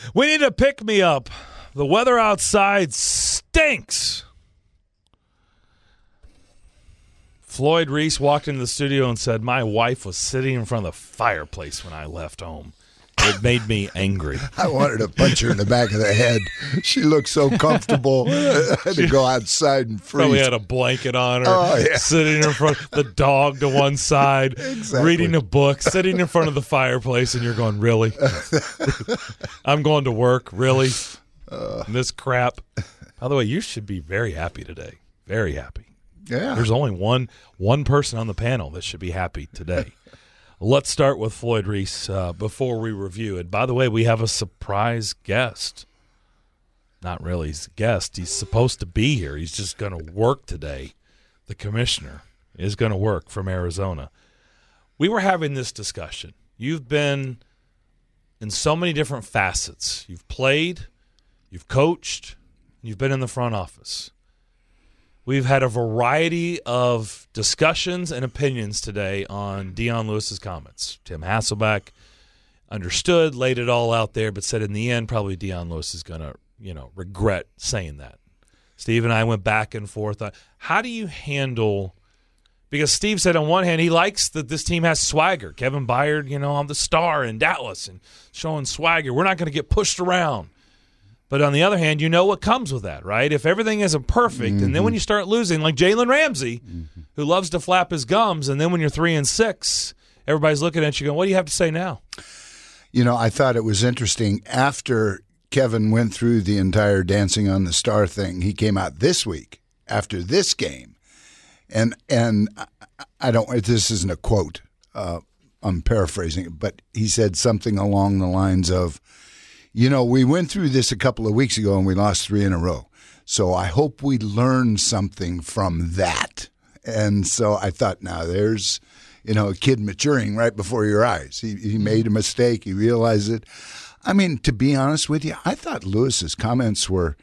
We need a pick-me-up. The weather outside stinks. Floyd Reese walked into the studio and said, my wife was sitting in front of the fireplace when I left home. It made me angry. I wanted to punch her in the back of the head. She looked so comfortable. I had to go outside and freeze. Probably had a blanket on her, sitting in front, the dog to one side, reading a book, sitting in front of the fireplace, and you're going, really? I'm going to work, really? This crap. By the way, you should be very happy today. Very happy. Yeah. There's only one person on the panel that should be happy today. Let's start with Floyd Reese before we review it. By the way, we have a surprise guest. Not really. He's a guest. He's supposed to be here. He's just going to work today. The commissioner is going to work from Arizona. We were having this discussion. You've been in so many different facets. You've played, you've coached, you've been in the front office. We've had a variety of discussions and opinions today on Dion Lewis's comments. Tim Hasselbeck understood, laid it all out there, but said in the end probably Dion Lewis is going to, regret saying that. Steve and I went back and forth on how do you handle – because Steve said on one hand he likes that this team has swagger. Kevin Byard, on the star in Dallas and showing swagger. We're not going to get pushed around. But on the other hand, you know what comes with that, right? If everything isn't perfect, and then when you start losing, like Jalen Ramsey, who loves to flap his gums, and then when you're 3-6, everybody's looking at you going, what do you have to say now? I thought it was interesting. After Kevin went through the entire Dancing on the Star thing, he came out this week after this game, and I don't. This isn't a quote. I'm paraphrasing it, but he said something along the lines of, we went through this a couple of weeks ago and we lost 3 in a row. So I hope we learn something from that. And so I thought, now there's, a kid maturing right before your eyes. He made a mistake. He realized it. I mean, to be honest with you, I thought Lewis's comments were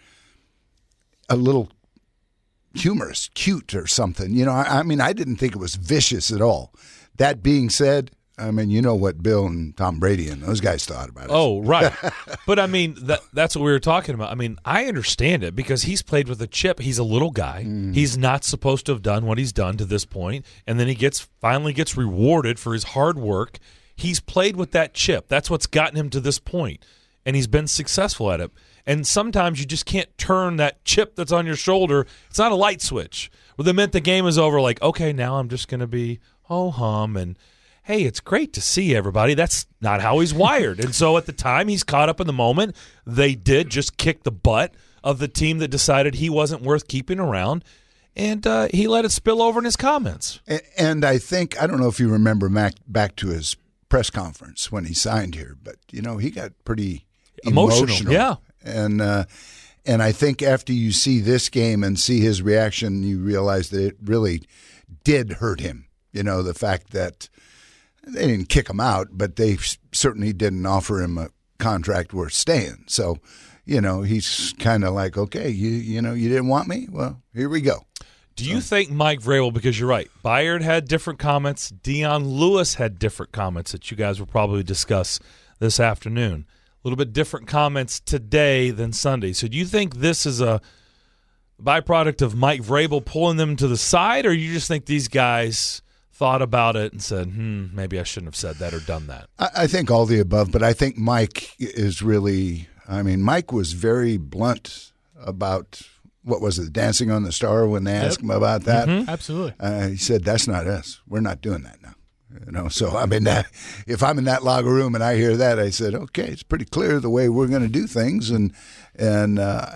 a little humorous, cute or something. I didn't think it was vicious at all. That being said, what Bill and Tom Brady and those guys thought about it. Oh, right. But, that's what we were talking about. I understand it because he's played with a chip. He's a little guy. He's not supposed to have done what he's done to this point, and then he finally gets rewarded for his hard work. He's played with that chip. That's what's gotten him to this point, and he's been successful at it. And sometimes you just can't turn that chip that's on your shoulder. It's not a light switch. Well, the minute the game is over, like, okay, now I'm just going to be ho-hum and – hey, it's great to see everybody. That's not how he's wired. And so at the time, he's caught up in the moment. They did just kick the butt of the team that decided he wasn't worth keeping around, and he let it spill over in his comments. And I think, I don't know if you remember back to his press conference when he signed here, but, he got pretty emotional. Yeah. And I think after you see this game and see his reaction, you realize that it really did hurt him. The fact that they didn't kick him out, but they certainly didn't offer him a contract worth staying. So, he's kind of like, okay, you didn't want me? Well, here we go. Do you think Mike Vrabel, because you're right, Byard had different comments, Dion Lewis had different comments that you guys will probably discuss this afternoon. A little bit different comments today than Sunday. So do you think this is a byproduct of Mike Vrabel pulling them to the side, or you just think these guys thought about it and said, maybe I shouldn't have said that or done that? I think all the above, but I think Mike is really – Mike was very blunt about what was it, Dancing on the Star when they asked him about that. Mm-hmm. Absolutely. He said, that's not us. We're not doing that now. So, if I'm in that locker room and I hear that, I said, okay, it's pretty clear the way we're going to do things, and I'm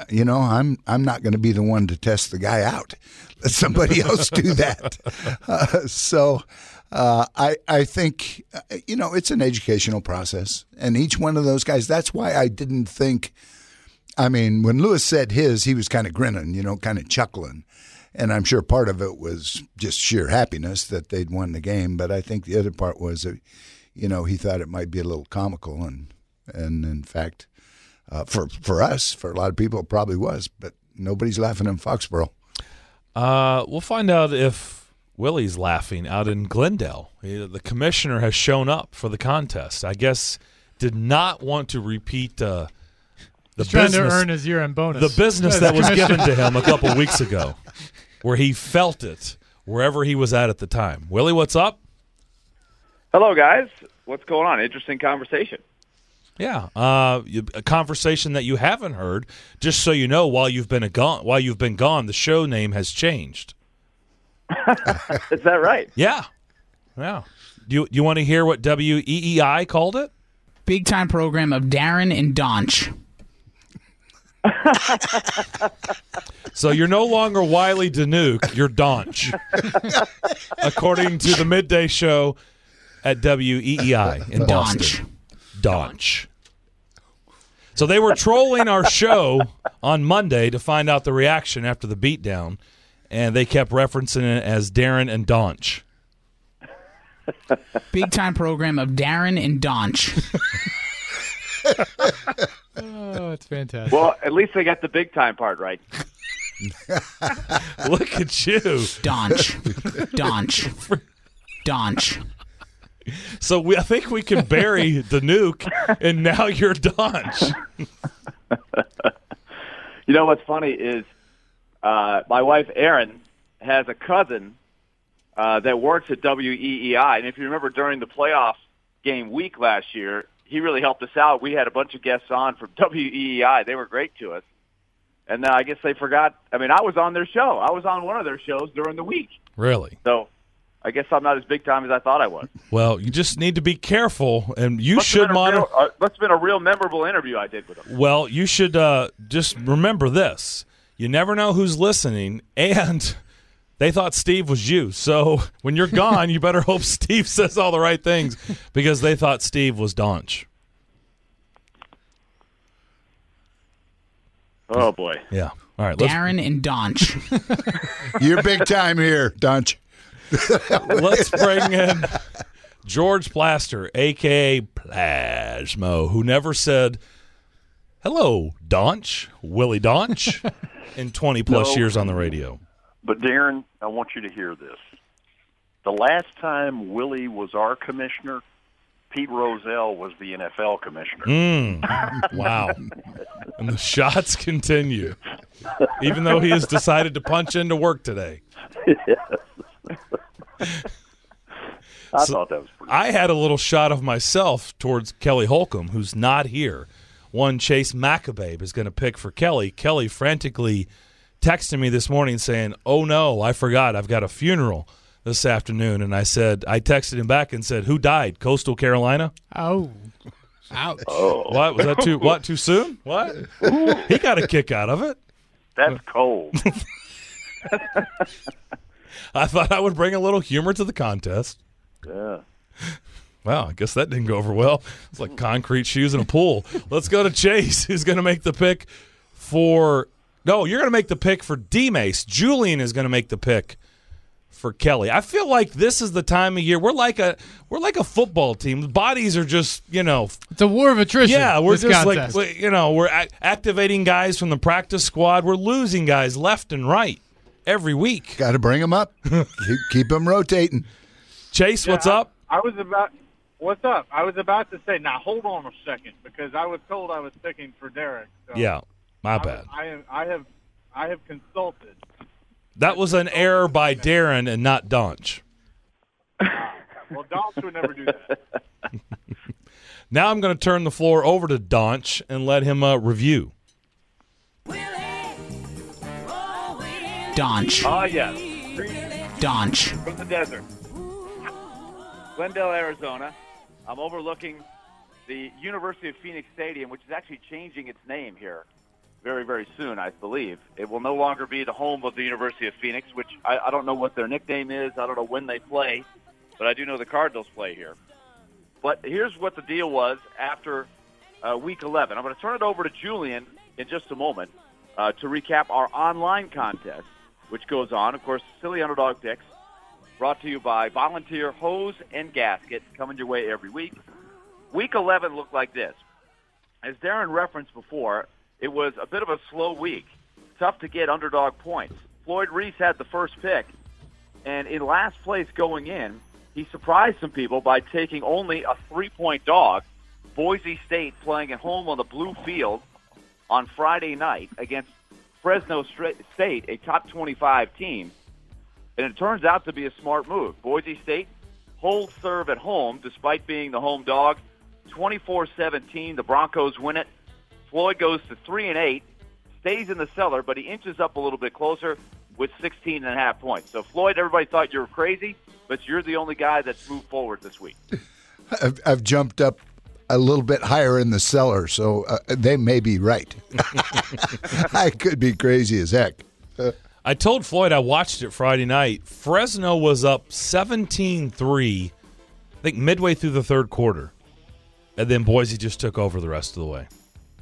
not going to be the one to test the guy out. Let somebody else do that. I think, it's an educational process. And each one of those guys, that's why I didn't think, when Lewis said his, he was kind of grinning, kind of chuckling. And I'm sure part of it was just sheer happiness that they'd won the game. But I think the other part was that, he thought it might be a little comical. And in fact, for us, for a lot of people, it probably was. But nobody's laughing in Foxborough. We'll find out if Willie's laughing out in Glendale. The commissioner has shown up for the contest. I guess did not want to repeat He's trying to earn his year-end bonus. The business that was given to him a couple weeks ago, where he felt it wherever he was at the time. Willie, what's up? Hello, guys. What's going on? Interesting conversation. Yeah, a conversation that you haven't heard. Just so you know, while you've been gone, the show name has changed. Is that right? Yeah. Do you want to hear what WEEI called it? Big time program of Darren and Donch. So you're no longer Wiley Danuke, you're Donch, according to the midday show at WEEI in Boston. Donch. So they were trolling our show on Monday to find out the reaction after the beatdown, and they kept referencing it as Darren and Donch. Big time program of Darren and Donch. Oh, it's fantastic. Well, at least they got the big time part right. Look at you. Donch. So I think we can bury Danuke, and now you're Donch. You know what's funny is my wife, Erin, has a cousin that works at WEEI. And if you remember during the playoff game week last year, he really helped us out. We had a bunch of guests on from WEEI. They were great to us. And I guess they forgot. I mean, I was on their show. I was on one of their shows during the week. Really? So I guess I'm not as big time as I thought I was. Well, you just need to be careful, and you should monitor. Must have been a real memorable interview I did with him. Well, you should just remember this. You never know who's listening, and they thought Steve was you. So when you're gone, you better hope Steve says all the right things, because they thought Steve was Donch. Oh, boy. Yeah. All right. Darren and Donch. You're big time here, Donch. Let's bring in George Plaster, a.k.a. Plasmo, who never said, hello, Donch, Willie Donch, in 20-plus years on the radio. But, Darren, I want you to hear this. The last time Willie was our commissioner, Pete Rozelle was the NFL commissioner. Wow. And the shots continue, even though he has decided to punch into work today. I thought that was pretty I had a little shot of myself towards Kelly Holcomb, who's not here. One Chase Macababe is going to pick for Kelly. Kelly frantically texted me this morning saying, oh, no, I forgot. I've got a funeral this afternoon. And I texted him back and said, who died? Coastal Carolina? Oh. Ouch. What? Was that too soon? What? He got a kick out of it. That's cold. I thought I would bring a little humor to the contest. Yeah. Wow, I guess that didn't go over well. It's like concrete shoes in a pool. Let's go to Chase, who's going to make the pick for – no, you're going to make the pick for D-Mace. Julian is going to make the pick for Kelly. I feel like this is the time of year. We're like a football team. The bodies are just, It's a war of attrition. Yeah, we're just contest. we're activating guys from the practice squad. We're losing guys left and right every week. Got to bring them up. keep them rotating. Chase, what's up? What's up? I was about to say, now hold on a second, because I was told I was picking for Derek. So Yeah, my bad. I have consulted. That was an error by Darren and not Donch. Well, Donch would never do that. Now I'm going to turn the floor over to Donch and let him review. Donch. Oh, yes. Donch. From the desert. Glendale, Arizona. I'm overlooking the University of Phoenix Stadium, which is actually changing its name here very, very soon, I believe. It will no longer be the home of the University of Phoenix, which I don't know what their nickname is. I don't know when they play, but I do know the Cardinals play here. But here's what the deal was after Week 11. I'm going to turn it over to Julian in just a moment to recap our online contest, which goes on. Of course, Silly Underdog Picks, brought to you by Volunteer Hose and Gasket, coming your way every week. Week 11 looked like this. As Darren referenced before, it was a bit of a slow week. Tough to get underdog points. Floyd Reese had the first pick, and in last place going in, he surprised some people by taking only a 3-point dog. Boise State playing at home on the blue field on Friday night against Fresno State, a top 25 team. And it turns out to be a smart move. Boise State holds serve at home despite being the home dog. 24-17, the Broncos win it. Floyd goes to 3-8, stays in the cellar, but he inches up a little bit closer with 16.5 points. So, Floyd, everybody thought you were crazy, but you're the only guy that's moved forward this week. I've jumped up a little bit higher in the cellar, so they may be right. I could be crazy as heck. I told Floyd I watched it Friday night. Fresno was up 17-3, I think midway through the third quarter. And then Boise just took over the rest of the way.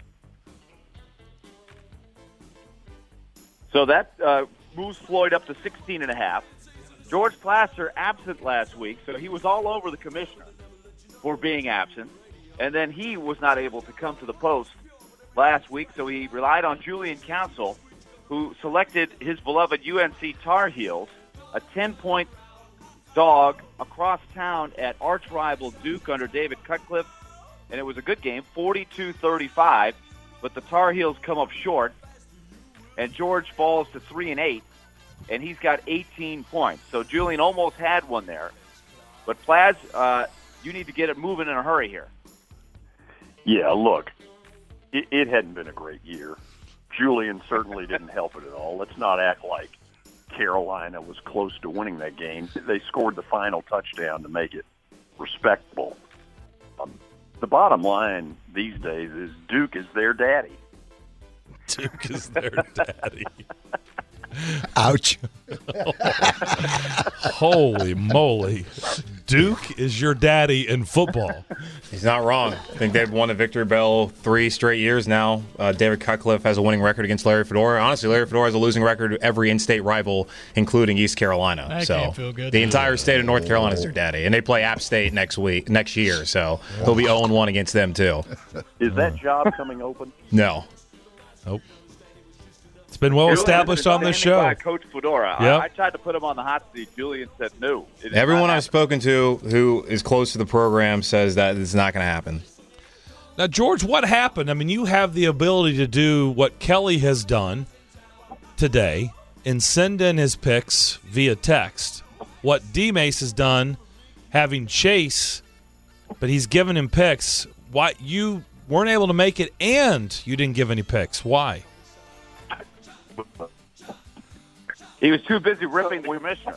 So that moves Floyd up to 16.5. George Plaster absent last week, so he was all over the commissioner for being absent. And then he was not able to come to the post last week, so he relied on Julian Council, who selected his beloved UNC Tar Heels, a 10-point dog across town at arch-rival Duke under David Cutcliffe. And it was a good game, 42-35, but the Tar Heels come up short, and George falls to 3-8, and he's got 18 points. So Julian almost had one there. But Plaz, you need to get it moving in a hurry here. Yeah, look, it hadn't been a great year. Julian certainly didn't help it at all. Let's not act like Carolina was close to winning that game. They scored the final touchdown to make it respectable. The bottom line these days is Duke is their daddy. Duke is their daddy. Ouch. Holy moly. Duke is your daddy in football. He's not wrong. I think they've won the Victory Bell 3 straight years now. David Cutcliffe has a winning record against Larry Fedora. Honestly, Larry Fedora has a losing record every in-state rival, including East Carolina. That so can't feel good. the entire state of North Carolina is their daddy, and they play App State next year. So he'll be 0-1 against them too. Is that job coming open? No. Nope. It's been well established on this show. By Coach Fedora. Yep. I tried to put him on the hot seat. Julian said no. Everyone I've spoken to who is close to the program says that it's not going to happen. Now, George, what happened? I mean, you have the ability to do what Kelly has done today and send in his picks via text. What D-Mace has done, having Chase, but he's given him picks. Why you weren't able to make it and you didn't give any picks? Why? He was too busy ripping the commissioner.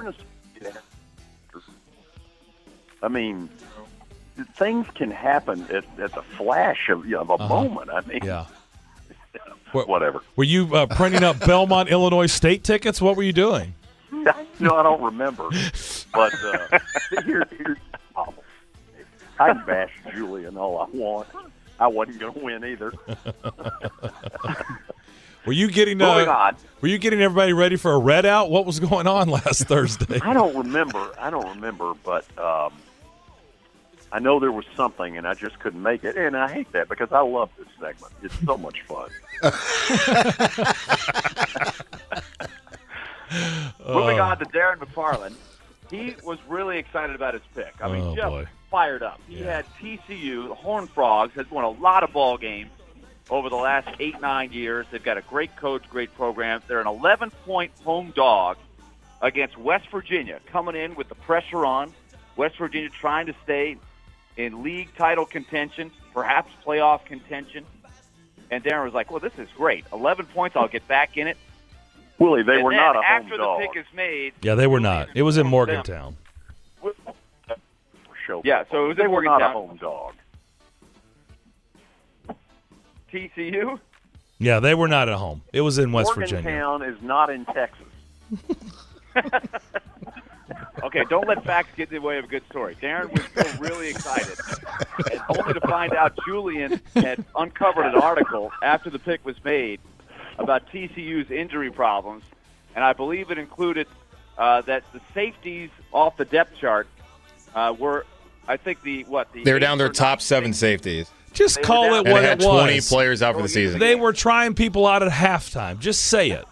I mean, things can happen at the flash of a moment. I mean, Yeah. whatever. Were you printing up Belmont, Illinois State tickets? What were you doing? No, I don't remember. But here's the problem. I can bash Julian all I want. I wasn't going to win either. Were you getting Moving on. Were you getting everybody ready for a red out? What was going on last Thursday? I don't remember, but I know there was something, and I just couldn't make it. And I hate that because I love this segment. It's so much fun. Moving on to Darren McFarland. He was really excited about his pick. I mean, just boy. fired up. He had TCU, the Horned Frogs, has won a lot of ball games over the last 8-9 years. They've got a great coach, great program. They're an 11-point home dog against West Virginia, coming in with the pressure on. West Virginia trying to stay in league title contention, perhaps playoff contention. And Darren was like, well, this is great. 11 points, I'll get back in it. Willie, they were not a home after dog. the pick is made. Yeah, they were not. It was in Morgantown. Yeah, so it was they in were not a Morgantown. home dog. TCU? Yeah, they were not at home. It was in West Virginia. Morgantown is not in Texas. Okay, don't let facts get in the way of a good story. Darren was still really excited, and only to find out Julian had uncovered an article after the pick was made about TCU's injury problems, and I believe it included that the safeties off the depth chart were, I think, They were down their top 7 safeties. Just call it And what they had it 20 was. players out for the season. They were trying people out at halftime. Just say it.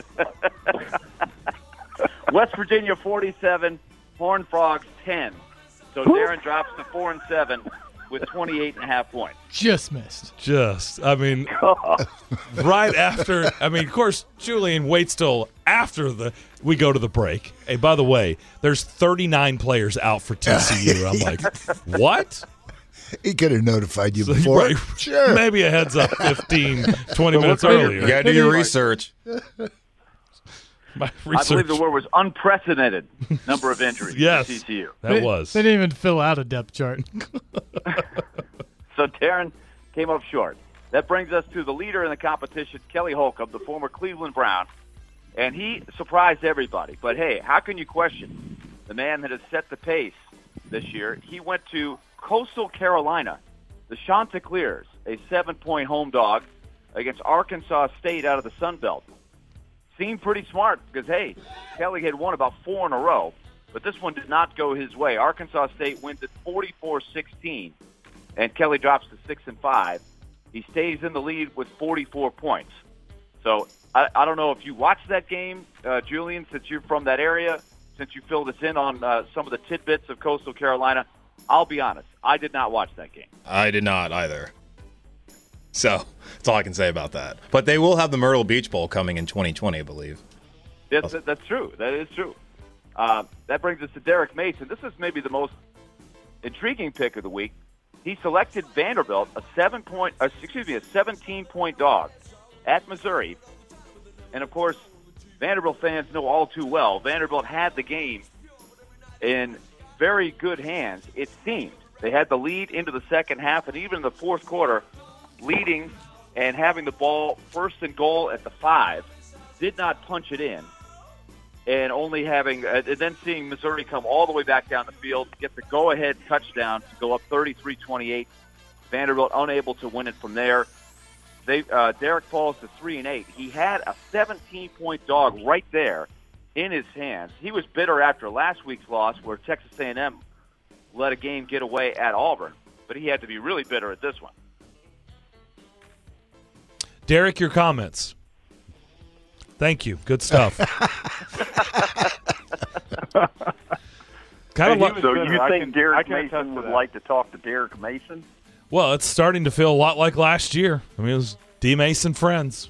West Virginia 47, Horned Frogs 10. So Darren drops to 4-7. with 28.5 points. Just missed. I mean, right after. I mean, of course, Julian waits till after we go to the break. Hey, by the way, there's 39 players out for TCU. I'm like, what? He could have notified you before. Right. Sure. Maybe a heads up 15, 20 minutes earlier. You got to do your research. My I research. believe the word was unprecedented number of injuries Yes. for TCU. That was. They didn't even fill out a depth chart. So Darren came up short. That brings us to the leader in the competition, Kelly Holcomb, the former Cleveland Brown. And he surprised everybody. But, hey, how can you question the man that has set the pace this year? He went to Coastal Carolina, the Chanticleers, a 7-point home dog against Arkansas State out of the Sun Belt. Seemed pretty smart because, hey, Kelly had won about 4 in a row, but this one did not go his way. Arkansas State wins at 44-16, and Kelly drops to 6-5. He stays in the lead with 44 points. So I don't know if you watched that game, Julian, since you're from that area, since you filled us in on some of the tidbits of Coastal Carolina. I'll be honest, I did not watch that game. I did not either. So that's all I can say about that. But they will have the Myrtle Beach Bowl coming in 2020, I believe. That's true. That is true. That brings us to Derek Mason. This is maybe the most intriguing pick of the week. He selected Vanderbilt, a 17-point dog at Missouri. And, of course, Vanderbilt fans know all too well, Vanderbilt had the game in very good hands, it seemed. They had the lead into the second half, and even in the fourth quarter, leading and having the ball first and goal at the 5, did not punch it in. And only having, and then seeing Missouri come all the way back down the field, get the go-ahead touchdown to go up 33-28. Vanderbilt unable to win it from there. Derek falls to 3-8. He had a 17-point dog right there in his hands. He was bitter after last week's loss, where Texas A&M let a game get away at Auburn, but he had to be really bitter at this one. Derek, your comments. Thank you. Good stuff. So you think Derek Mason would like to talk to Derek Mason? Well, it's starting to feel a lot like last year. I mean, it was D. Mason friends.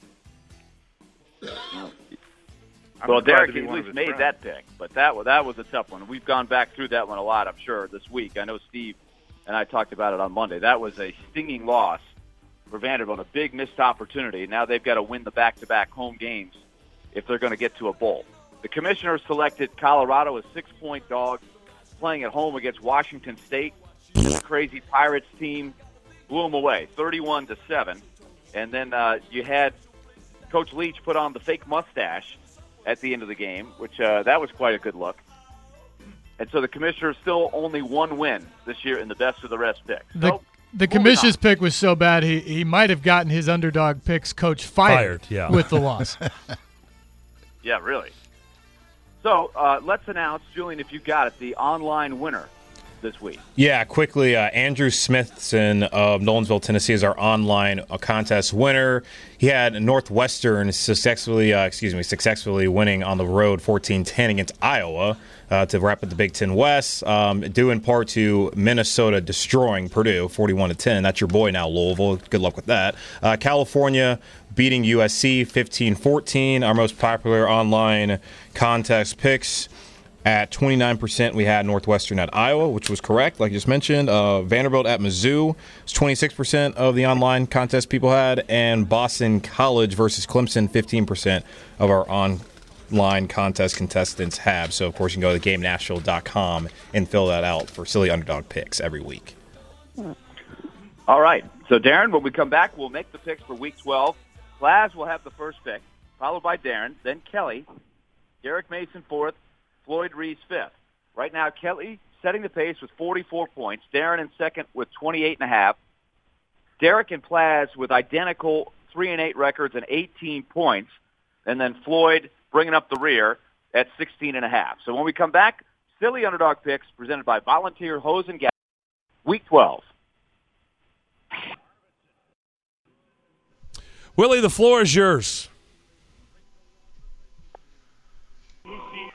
Well, Derek at least made that pick, but that was a tough one. We've gone back through that one a lot, I'm sure, this week. I know Steve and I talked about it on Monday. That was a stinging loss for Vanderbilt, a big missed opportunity. Now they've got to win the back-to-back home games if they're going to get to a bowl. The commissioner selected Colorado, a 6-point dog, playing at home against Washington State. Crazy Pirates team blew them away, 31-7. And then you had Coach Leach put on the fake mustache at the end of the game, which that was quite a good look. And so the commissioner still only one win this year in the best of the rest pick. The commissioner's pick was so bad he might have gotten his underdog picks coach fired yeah. with the loss. Yeah, really. So let's announce, Julian, if you got it, the online winner this week. Yeah, quickly, Andrew Smithson of Nolensville, Tennessee is our online contest winner. He had Northwestern successfully winning on the road 14-10 against Iowa to wrap up the Big Ten West, due in part to Minnesota destroying Purdue 41-10. That's your boy now, Louisville. Good luck with that. California beating USC 15-14, our most popular online contest picks. At 29%, we had Northwestern at Iowa, which was correct, like you just mentioned. Vanderbilt at Mizzou was 26% of the online contest people had. And Boston College versus Clemson, 15% of our online contest contestants have. So, of course, you can go to GameNashville.com and fill that out for silly underdog picks every week. All right. So, Darren, when we come back, we'll make the picks for Week 12. Plaz will have the first pick, followed by Darren, then Kelly, Derek Mason fourth, Floyd Reese fifth. Right now, Kelly setting the pace with 44 points. Darren in second with 28.5. Derek and Plaz with identical 3-8 records and 18 points. And then Floyd bringing up the rear at 16.5. So when we come back, silly underdog picks presented by Volunteer Hose and Gas, Week 12. Willie, the floor is yours.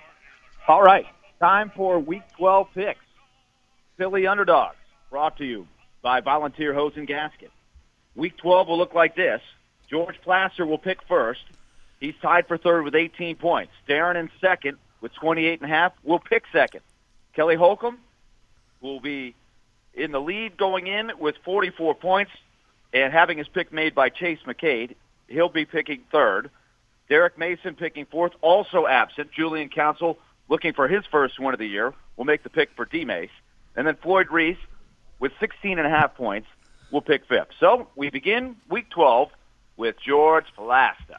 All right, time for Week 12 picks. Philly underdogs, brought to you by Volunteer Hose and Gasket. Week 12 will look like this. George Placer will pick first. He's tied for third with 18 points. Darren in second with 28.5 will pick second. Kelly Holcomb will be in the lead going in with 44 points and having his pick made by Chase McCade. He'll be picking third. Derek Mason picking fourth, also absent. Julian Council looking for his first win of the year will make the pick for D-Mace. And then Floyd Reese with 16.5 points will pick fifth. So we begin Week 12 with George Plaster.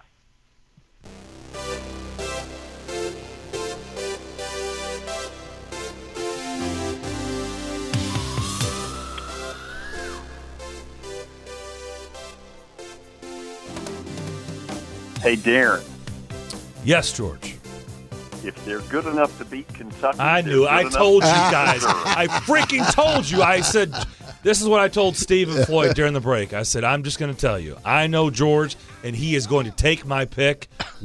Hey, Darren, Yes, George. if they're good enough to beat Kentucky, I they're knew. good I enough told to you beat guys. Missouri. I freaking told you. I said, this is what I told Steve and Floyd during the break. I said, I'm just going to tell you. I know George, and he is going to take my pick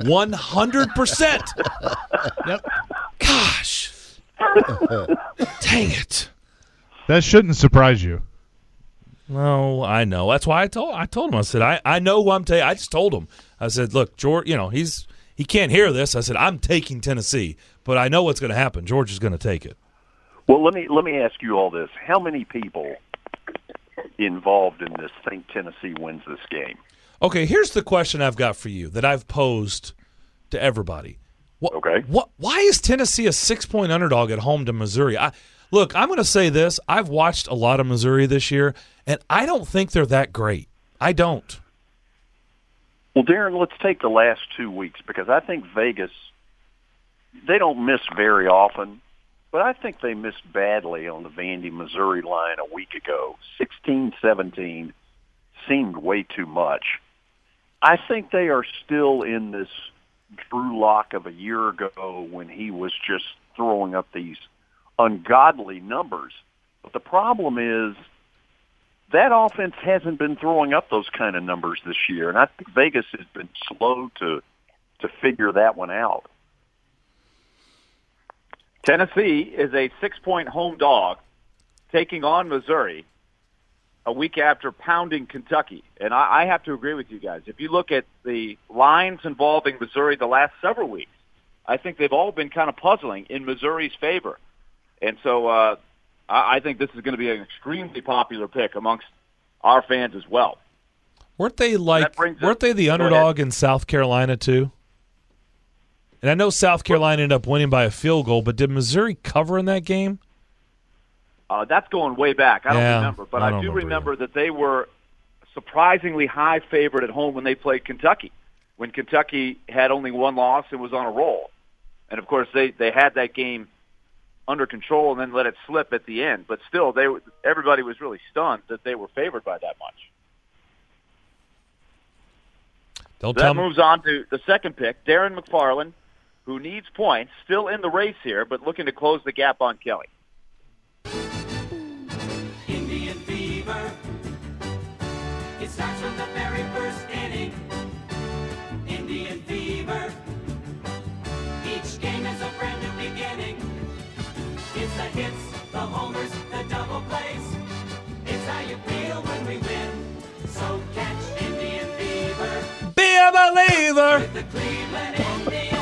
100%. Yep. Gosh. Dang it. That shouldn't surprise you. No, I know. That's why I told him. I said, I know who I'm taking. I just told him. I said, look, George, he can't hear this. I said, I'm taking Tennessee, but I know what's going to happen. George is going to take it. Well, let me ask you all this: how many people involved in this think Tennessee wins this game? Okay, here's the question I've got for you that I've posed to everybody. Okay. Why is Tennessee a 6-point underdog at home to Missouri? Look, I'm going to say this. I've watched a lot of Missouri this year, and I don't think they're that great. I don't. Well, Darren, let's take the last 2 weeks, because I think Vegas, they don't miss very often, but I think they missed badly on the Vandy, Missouri line a week ago. 16-17 seemed way too much. I think they are still in this Drew Lock of a year ago when he was just throwing up these ungodly numbers. But the problem is that offense hasn't been throwing up those kind of numbers this year, and I think Vegas has been slow to figure that one out. Tennessee is a 6-point home dog taking on Missouri a week after pounding Kentucky. And I have to agree with you guys. If you look at the lines involving Missouri the last several weeks, I think they've all been kind of puzzling in Missouri's favor. And so I think this is going to be an extremely popular pick amongst our fans as well. Weren't they the underdog in South Carolina too? And I know South Carolina ended up winning by a field goal, but did Missouri cover in that game? That's going way back. I don't remember, but I do remember that they were surprisingly high favorite at home when they played Kentucky, when Kentucky had only one loss and was on a roll. And, of course, they had that game under control and then let it slip at the end. But still, everybody was really stunned that they were favored by that much. That moves on to the second pick, Darren McFarland, who needs points, still in the race here, but looking to close the gap on Kelly. Indian fever. It starts from the very first inning. Indian fever. Each game is a brand new beginning. It's the hits, the homers, the double plays. It's how you feel when we win. So catch Indian fever. Be a believer. With the Cleveland Indians.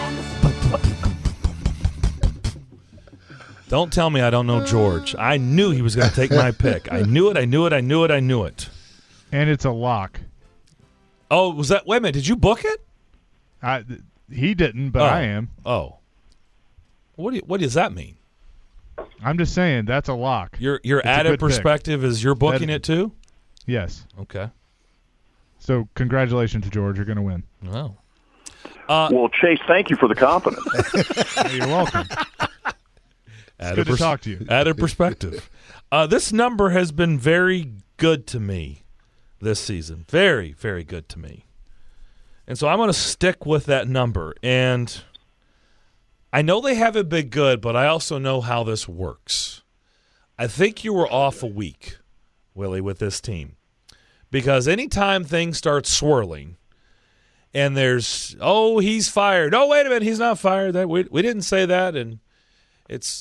Don't tell me I don't know George. I knew he was going to take my pick. I knew it. And it's a lock. Oh, was that? Wait a minute. Did you book it? He didn't, but I am. Oh. What does that mean? I'm just saying that's a lock. Your It's added perspective is you're booking it too? Yes. Okay. So congratulations to George. You're going to win. Oh. Well, Chase, thank you for the confidence. You're welcome. It's good to talk to you. Added perspective. This number has been very good to me this season. Very, very good to me. And so I'm going to stick with that number. And I know they haven't been good, but I also know how this works. I think you were off a week, Willie, with this team. Because anytime things start swirling and there's, he's fired. Oh, wait a minute, he's not fired. We didn't say that. And it's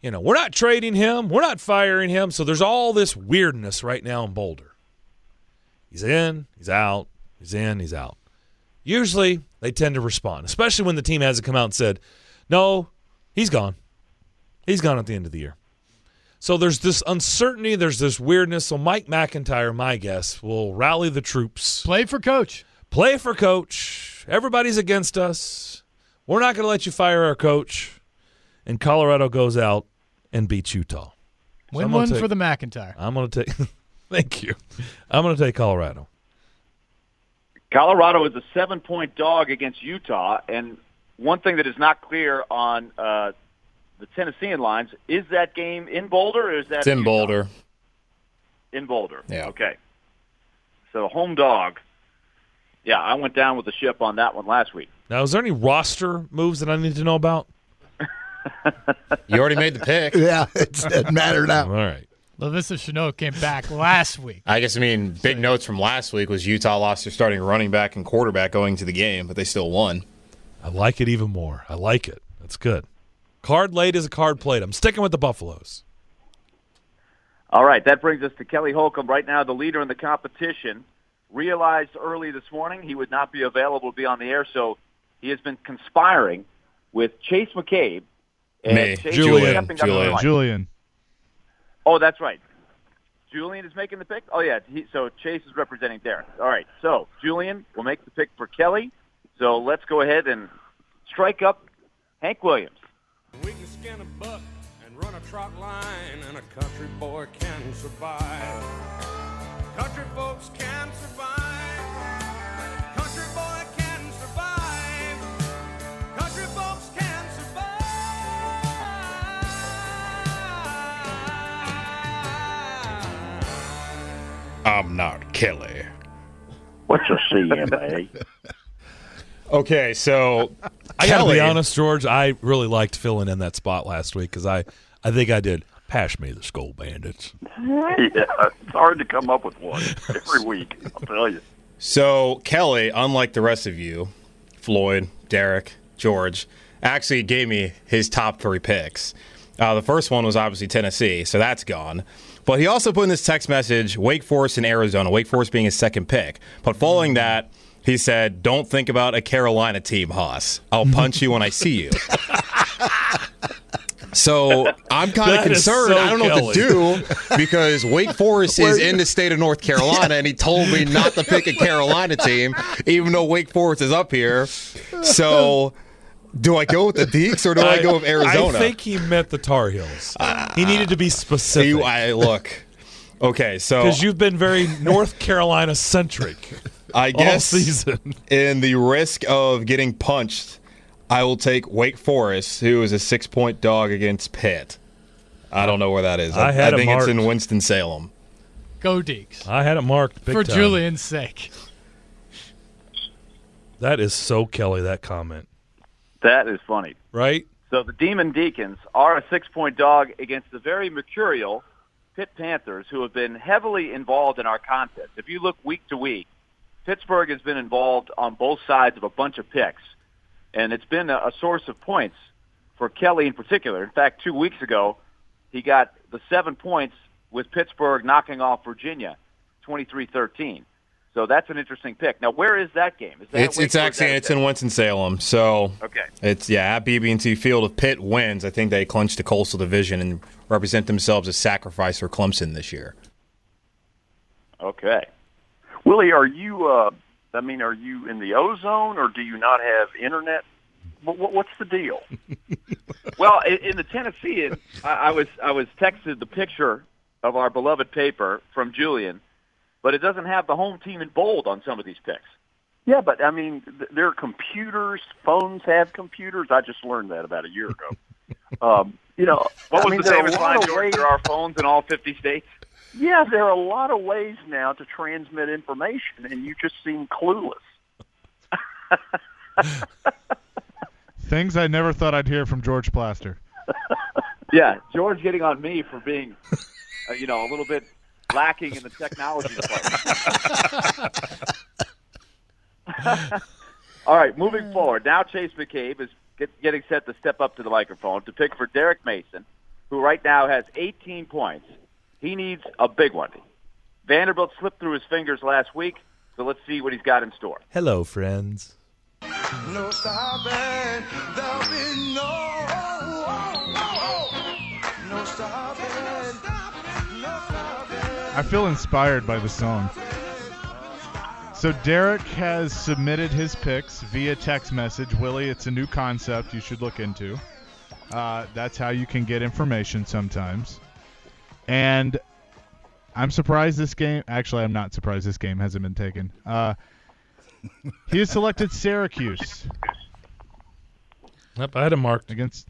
we're not trading him. We're not firing him. So there's all this weirdness right now in Boulder. He's in, he's out, he's in, he's out. Usually they tend to respond, especially when the team hasn't come out and said, no, he's gone. He's gone at the end of the year. So there's this uncertainty, there's this weirdness. So Mike McIntyre, my guess, will rally the troops. Play for coach. Play for coach. Everybody's against us. We're not going to let you fire our coach. And Colorado goes out and beats Utah. Win one for the McIntyre. I'm going to take – thank you. I'm going to take Colorado. Colorado is a 7-point dog against Utah, and one thing that is not clear on the Tennessean lines, is that game in Boulder or is that It's in Utah? Boulder. In Boulder. Yeah. Okay. So home dog. Yeah, I went down with the ship on that one last week. Now, is there any roster moves that I need to know about? You already made the pick. Yeah, it doesn't matter now. All right. LaVista Shenault came back last week. Big notes from last week was Utah lost their starting running back and quarterback going to the game, but they still won. I like it even more. I like it. That's good. Card laid is a card played. I'm sticking with the Buffaloes. All right, that brings us to Kelly Holcomb, right now the leader in the competition. Realized early this morning he would not be available to be on the air, so he has been conspiring with Chase McCabe. And Me. Chase Julian. Oh, that's right. Julian is making the pick? Oh, yeah. So Chase is representing Derek. All right. So Julian will make the pick for Kelly. So let's go ahead and strike up Hank Williams. We can skin a buck and run a trot line, and a country boy can survive. Country folks can survive. Country boy can survive. Country folks can survive. I'm not Kelly. What's a CMA? Okay, so I got to Kelly, be honest, George. I really liked filling in that spot last week because I think I did. Pass me the Skull Bandits. Yeah, it's hard to come up with one every week, I'll tell you. So Kelly, unlike the rest of you, Floyd, Derek, George, actually gave me his top 3 picks. The first one was obviously Tennessee, so that's gone. But he also put in this text message, Wake Forest and Arizona, Wake Forest being his second pick. But following that, he said, don't think about a Carolina team, Haas. I'll punch you when I see you. So I'm kind of concerned. So I don't know what to do because Wake Forest is in the state of North Carolina, and he told me not to pick a Carolina team, even though Wake Forest is up here. So do I go with the Deeks or do I go with Arizona? I think he meant the Tar Heels. He needed to be specific. Look. Okay, so because you've been very North Carolina centric. I guess all season. In the risk of getting punched, I will take Wake Forest, who is a 6-point dog against Pitt. I don't know where that is. I think it's in Winston-Salem. Go Deeks. I had it marked big for time. Julian's sake. That is so Kelly, that comment. That is funny. Right? So the Demon Deacons are a 6-point dog against the very mercurial Pitt Panthers, who have been heavily involved in our contest. If you look week to week, Pittsburgh has been involved on both sides of a bunch of picks. And it's been a source of points for Kelly in particular. In fact, 2 weeks ago, he got the 7 points with Pittsburgh knocking off Virginia, 23-13. So that's an interesting pick. Now, where is that game? Is that it's in Winston-Salem. So okay. It's at BB&T Field. If Pitt wins, I think they clinch the Coastal Division and represent themselves as sacrifice for Clemson this year. Okay. Willie, are you are you in the ozone or do you not have internet? What's the deal? Well, in the Tennessean, I was texted the picture of our beloved paper from Julian, but it doesn't have the home team in bold on some of these picks. Yeah, but I mean, there are computers. Phones have computers. I just learned that about a year ago. What was the famous line, George? There are phones in all 50 states. Yeah, there are a lot of ways now to transmit information, and you just seem clueless. Things I never thought I'd hear from George Plaster. Yeah, George getting on me for being, a little bit lacking in the technology department. All right, moving forward. Now Chase McCabe is getting set to step up to the microphone to pick for Derek Mason. who right now has 18 points. He needs a big one. Vanderbilt slipped through his fingers last week, so let's see what he's got in store. Hello, friends. No stopping, there'll be no stopping, no stopping. I feel inspired by the song. So Derek has submitted his picks via text message. Willie, it's a new concept you should look into. That's how you can get information sometimes. And I'm surprised this game... Actually, I'm not surprised this game hasn't been taken. He has selected Syracuse. Yep, I had him marked. Against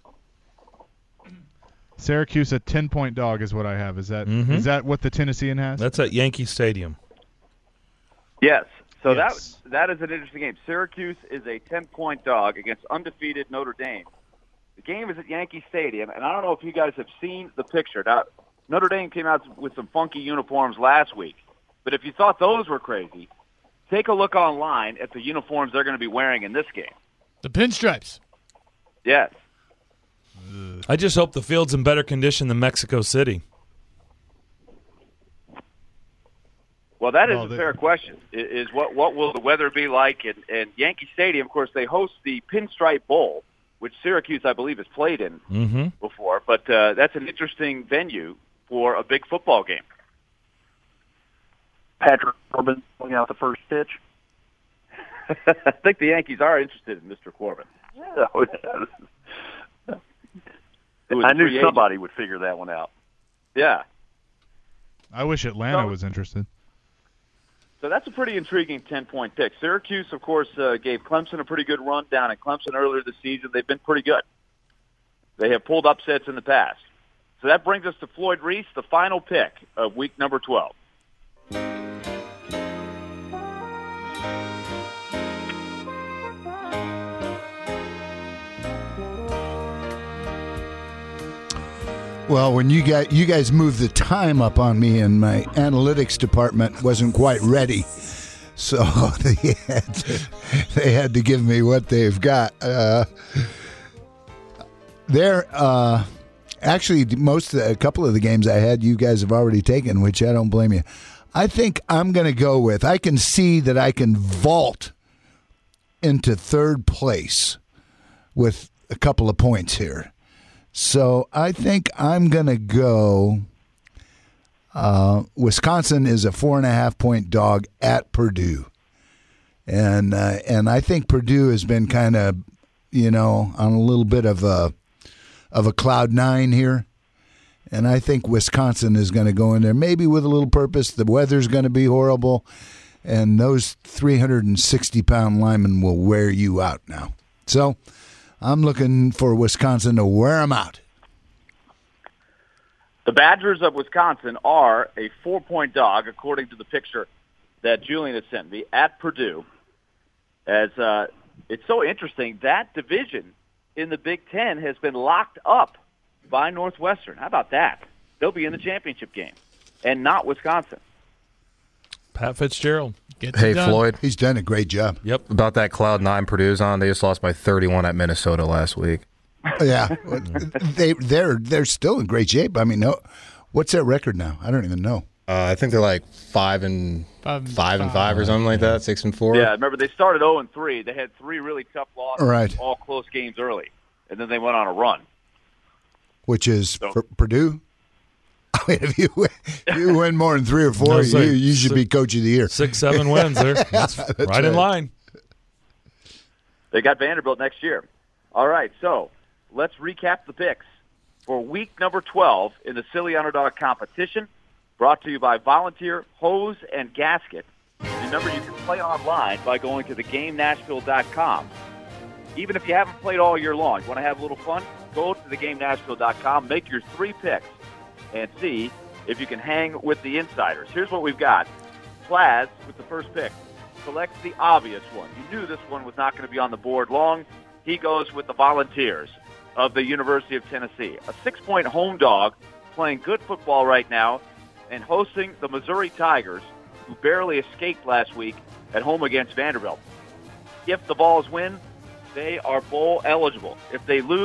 Syracuse, a 10-point dog is what I have. Is that what the Tennessean has? That's at Yankee Stadium. Yes. So Yes. that is an interesting game. Syracuse is a 10-point dog against undefeated Notre Dame. The game is at Yankee Stadium, and I don't know if you guys have seen the picture. Now, Notre Dame came out with some funky uniforms last week, but if you thought those were crazy, take a look online at the uniforms they're going to be wearing in this game. The pinstripes. Yes. I just hope the field's in better condition than Mexico City. Well, that is a fair question. Is what will the weather be like? And Yankee Stadium, of course, they host the Pinstripe Bowl, which Syracuse, I believe, has played in before. But that's an interesting venue for a big football game. Patrick Corbin pulling out the first pitch. I think the Yankees are interested in Mr. Corbin. Yeah, I knew somebody would figure that one out. Yeah. I wish Atlanta was interested. So that's a pretty intriguing 10-point pick. Syracuse, of course, gave Clemson a pretty good run down in Clemson earlier this season. They've been pretty good. They have pulled upsets in the past. So that brings us to Floyd Reese, the final pick of week number 12. Well, when you guys moved the time up on me, and my analytics department wasn't quite ready, so they had to give me what they've got. Actually, a couple of the games I had, you guys have already taken, which I don't blame you. I think I'm going to go with. I can see that I can vault into third place with a couple of points here. So I think I'm going to go Wisconsin is a 4.5-point dog at Purdue. And I think Purdue has been kind of, on a little bit of a cloud nine here. And I think Wisconsin is going to go in there maybe with a little purpose. The weather's going to be horrible. And those 360-pound linemen will wear you out now. So I'm looking for Wisconsin to wear them out. The Badgers of Wisconsin are a 4-point dog, according to the picture that Julian has sent me, at Purdue. As it's so interesting, that division in the Big Ten has been locked up by Northwestern. How about that? They'll be in the championship game, and not Wisconsin. Pat Fitzgerald. Hey, Floyd. He's done a great job. Yep. About that Cloud 9 Purdue's on, they just lost by 31 at Minnesota last week. Yeah. They're still in great shape. I mean, what's their record now? I don't even know. I think they're like 5-5 or something like that, 6-4. Yeah, remember they started 0-3. They had 3 really tough losses, right, all close games early, and then they went on a run. Which is for Purdue? I mean, if you win more than 3 or 4, you should be coach of the year. 6-7 wins there. That's right in line. They got Vanderbilt next year. All right, so let's recap the picks for week number 12 in the Silly Underdog competition, brought to you by Volunteer Hose and Gasket. Remember, you can play online by going to thegamenashville.com. Even if you haven't played all year long, you want to have a little fun, go to thegamenashville.com, make your 3 picks, and see if you can hang with the insiders. Here's what we've got. Plaz, with the first pick, selects the obvious one. You knew this one was not going to be on the board long. He goes with the Volunteers of the University of Tennessee. A 6-point home dog, playing good football right now, and hosting the Missouri Tigers, who barely escaped last week at home against Vanderbilt. If the Vols win, they are bowl eligible. If they lose,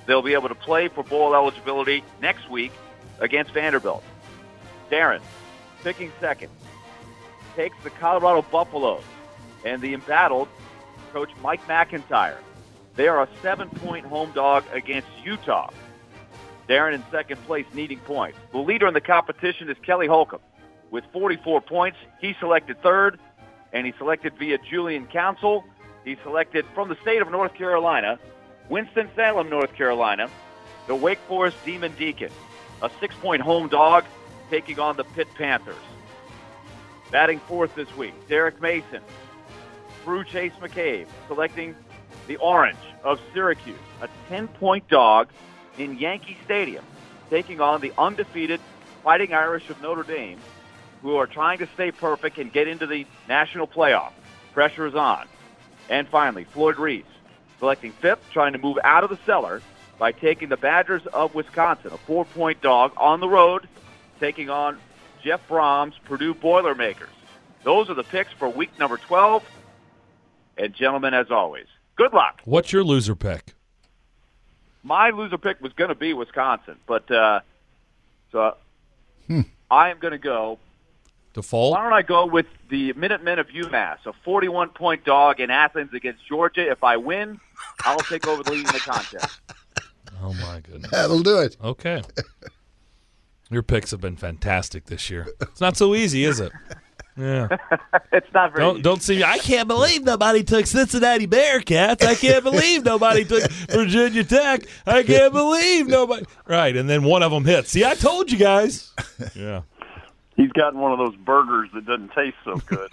they'll be able to play for bowl eligibility next week against Vanderbilt. Darren, picking second, takes the Colorado Buffaloes and the embattled coach Mike McIntyre. They are a 7-point home dog against Utah. Darren in second place, needing points. The leader in the competition is Kelly Holcomb with 44 points. He selected third, and he selected via Julian Council. He selected from the state of North Carolina, Winston-Salem, North Carolina, the Wake Forest Demon Deacon, a 6-point home dog taking on the Pitt Panthers. Batting fourth this week, Derek Mason through Chase McCabe, selecting the Orange of Syracuse, a 10-point dog in Yankee Stadium, taking on the undefeated Fighting Irish of Notre Dame, who are trying to stay perfect and get into the national playoff. Pressure is on. And finally, Floyd Reese, selecting fifth, trying to move out of the cellar by taking the Badgers of Wisconsin, a 4-point dog on the road, taking on Jeff Brom's Purdue Boilermakers. Those are the picks for week number 12. And gentlemen, as always, good luck. What's your loser pick? My loser pick was going to be Wisconsin, but I am going to go. Default? Why don't I go with the Minutemen of UMass, a 41-point dog in Athens against Georgia. If I win, I'll take over the lead in the contest. Oh, my goodness. That'll do it. Okay. Your picks have been fantastic this year. It's not so easy, is it? Yeah. It's not very easy. Don't see. I can't believe nobody took Cincinnati Bearcats. I can't believe nobody took Virginia Tech. I can't believe nobody. Right, and then one of them hit. See, I told you guys. Yeah. He's gotten one of those burgers that doesn't taste so good.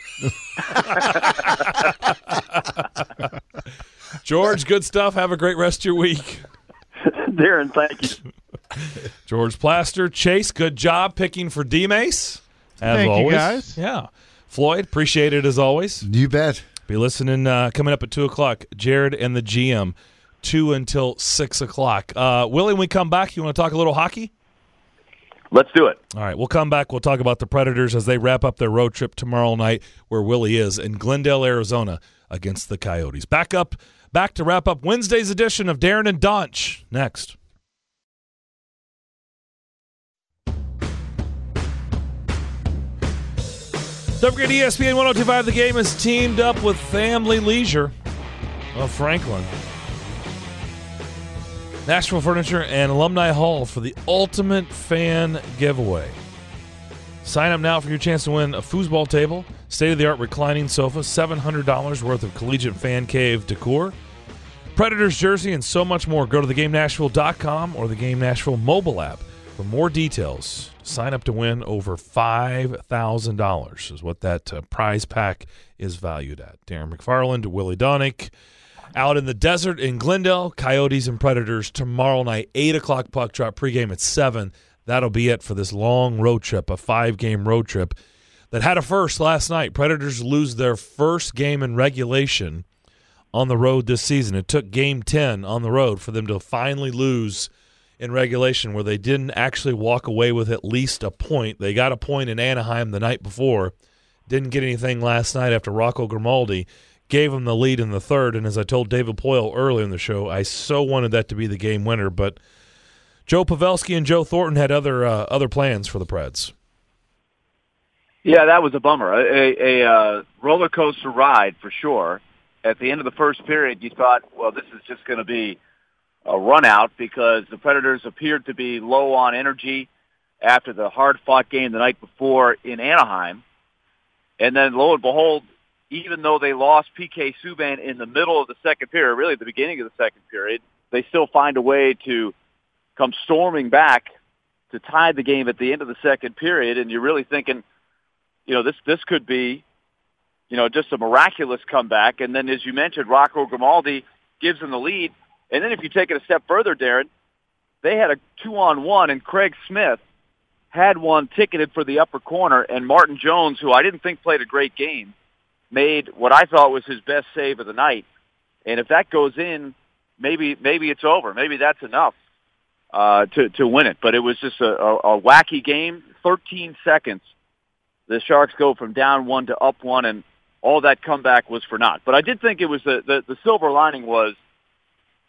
George, good stuff. Have a great rest of your week. Darren, thank you. George Plaster. Chase, good job picking for D-Mace. As Thank always. you, guys. Yeah. Floyd, appreciate it as always. You bet. Be listening coming up at 2 o'clock. Jared and the GM, 2 until 6 o'clock. Willie, when we come back, you want to talk a little hockey? Let's do it. All right, we'll come back. We'll talk about the Predators as they wrap up their road trip tomorrow night, where Willie is in Glendale, Arizona, against the Coyotes. Back to wrap up Wednesday's edition of Darren and Donch. Next. Don't forget ESPN 102.5 The Game is teamed up with Family Leisure of Franklin, Nashville Furniture, and Alumni Hall for the ultimate fan giveaway. Sign up now for your chance to win a foosball table, state-of-the-art reclining sofa, $700 worth of collegiate fan cave decor, Predators jersey, and so much more. Go to thegamenashville.com or the Game Nashville mobile app for more details. Sign up to win over $5,000 is what that prize pack is valued at. Darren McFarland, Willie Donick, out in the desert in Glendale, Coyotes and Predators tomorrow night, 8 o'clock puck drop, pregame at 7. That'll be it for this long road trip, a 5-game road trip that had a first last night. Predators lose their first game in regulation on the road this season. It took game 10 on the road for them to finally lose in regulation, where they didn't actually walk away with at least a point. They got a point in Anaheim the night before, didn't get anything last night after Rocco Grimaldi gave them the lead in the third. And as I told David Poyle earlier in the show, I so wanted that to be the game winner, but Joe Pavelski and Joe Thornton had other plans for the Preds. Yeah, that was a bummer. A roller coaster ride for sure. At the end of the first period, you thought, well, this is just going to be a run out because the Predators appeared to be low on energy after the hard-fought game the night before in Anaheim. And then, lo and behold, even though they lost P.K. Subban in the middle of the second period, really at the beginning of the second period, they still find a way to come storming back to tie the game at the end of the second period. And you're really thinking, this could be, just a miraculous comeback. And then, as you mentioned, Rocco Grimaldi gives them the lead. And then if you take it a step further, Darren, they had a 2-on-1, and Craig Smith had one ticketed for the upper corner, and Martin Jones, who I didn't think played a great game, made what I thought was his best save of the night. And if that goes in, maybe it's over. Maybe that's enough to win it. But it was just a wacky game. 13 seconds, the Sharks go from down 1 to up 1, and all that comeback was for naught. But I did think it was the silver lining was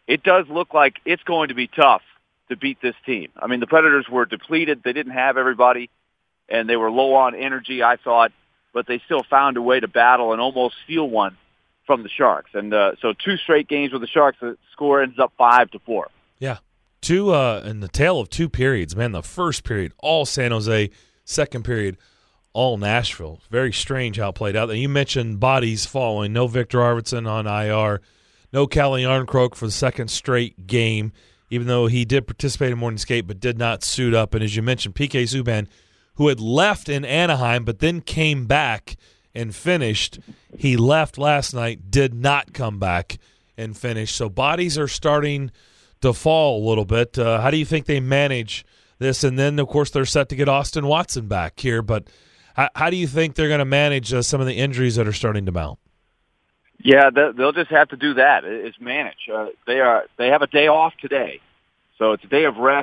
it does look like it's going to be tough to beat this team. I mean, the Predators were depleted. They didn't have everybody, and they were low on energy, I thought, but they still found a way to battle and almost steal one from the Sharks. And so 2 straight games with the Sharks, the score ends up 5-4. Yeah. 2 in the tail of 2 periods. Man, the first period, all San Jose. Second period, all Nashville. Very strange how it played out. And you mentioned bodies falling. No Victor Arvidsson on IR. No Calle Jarnkrok for the second straight game, even though he did participate in morning skate but did not suit up. And as you mentioned, PK Subban, who had left in Anaheim but then came back and finished. He left last night, did not come back and finish. So bodies are starting to fall a little bit. How do you think they manage this? And then, of course, they're set to get Austin Watson back here. But how do you think they're going to manage some of the injuries that are starting to mount? Yeah, they'll just have to do that, is manage. They have a day off today, so it's a day of rest.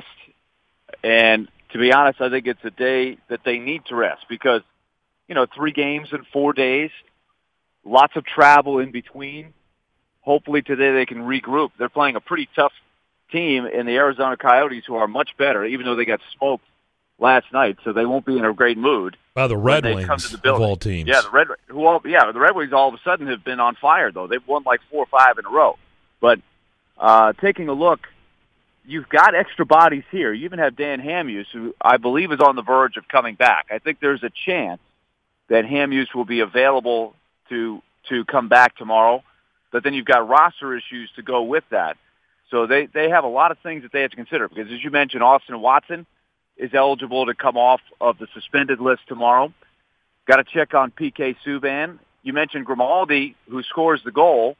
And to be honest, I think it's a day that they need to rest because, 3 games in 4 days, lots of travel in between. Hopefully today they can regroup. They're playing a pretty tough team in the Arizona Coyotes who are much better, even though they got smoked last night, so they won't be in a great mood. By the Red Wings of all teams. Yeah, the Red Wings all of a sudden have been on fire, though. They've won like 4 or 5 in a row. But taking a look, you've got extra bodies here. You even have Dan Hamhuis, who I believe is on the verge of coming back. I think there's a chance that Hamhuis will be available to come back tomorrow. But then you've got roster issues to go with that. So they have a lot of things that they have to consider because, as you mentioned, Austin Watson is eligible to come off of the suspended list tomorrow. Got to check on PK Subban. You mentioned Grimaldi, who scores the goal.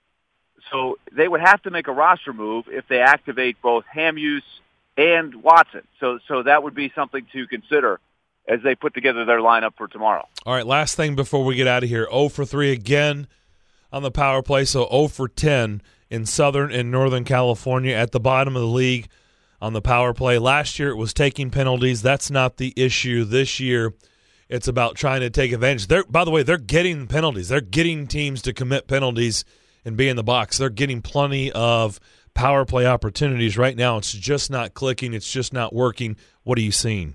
So they would have to make a roster move if they activate both Hamhuis and Watson. So that would be something to consider as they put together their lineup for tomorrow. All right, last thing before we get out of here. 0 for 3 again on the power play, so 0 for 10 in Southern and Northern California at the bottom of the league on the power play. Last year it was taking penalties. That's not the issue this year. It's about trying to take advantage. By the way, they're getting penalties. They're getting teams to commit penalties and be in the box. They're getting plenty of power play opportunities right now. It's just not clicking. It's just not working. What are you seeing?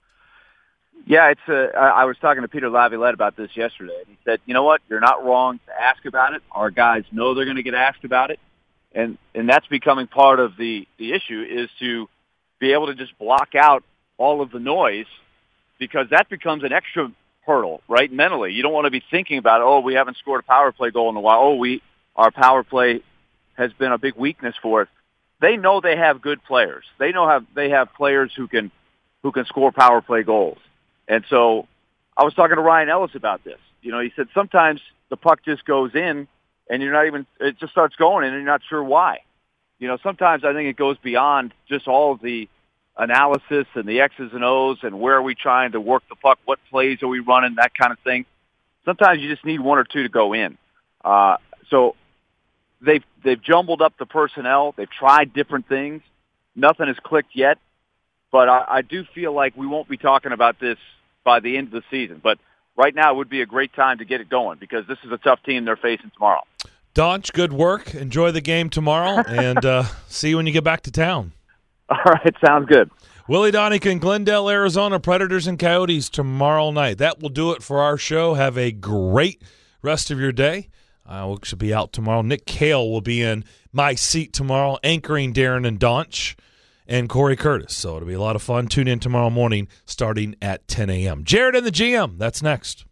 Yeah, I was talking to Peter Laviolette about this yesterday, and he said, you know what, you're not wrong to ask about it. Our guys know they're going to get asked about it, and that's becoming part of the issue is to be able to just block out all of the noise because that becomes an extra hurdle, right, mentally. You don't want to be thinking about, we haven't scored a power play goal in a while. Our power play has been a big weakness for us. They know they have good players. They know they have players who can score power play goals. And so I was talking to Ryan Ellis about this. He said sometimes the puck just goes in and it just starts going and you're not sure why. Sometimes I think it goes beyond just all of the analysis and the X's and O's and where are we trying to work the puck, what plays are we running, that kind of thing. Sometimes you just need 1 or 2 to go in. So they've jumbled up the personnel. They've tried different things. Nothing has clicked yet. But I do feel like we won't be talking about this by the end of the season. But right now it would be a great time to get it going because this is a tough team they're facing tomorrow. Donch, good work. Enjoy the game tomorrow, and see you when you get back to town. All right, sounds good. Willie Donican, Glendale, Arizona, Predators and Coyotes tomorrow night. That will do it for our show. Have a great rest of your day. We should be out tomorrow. Nick Cale will be in my seat tomorrow, anchoring Darren and Donch and Corey Curtis. So it'll be a lot of fun. Tune in tomorrow morning starting at 10 a.m. Jared and the GM. That's next.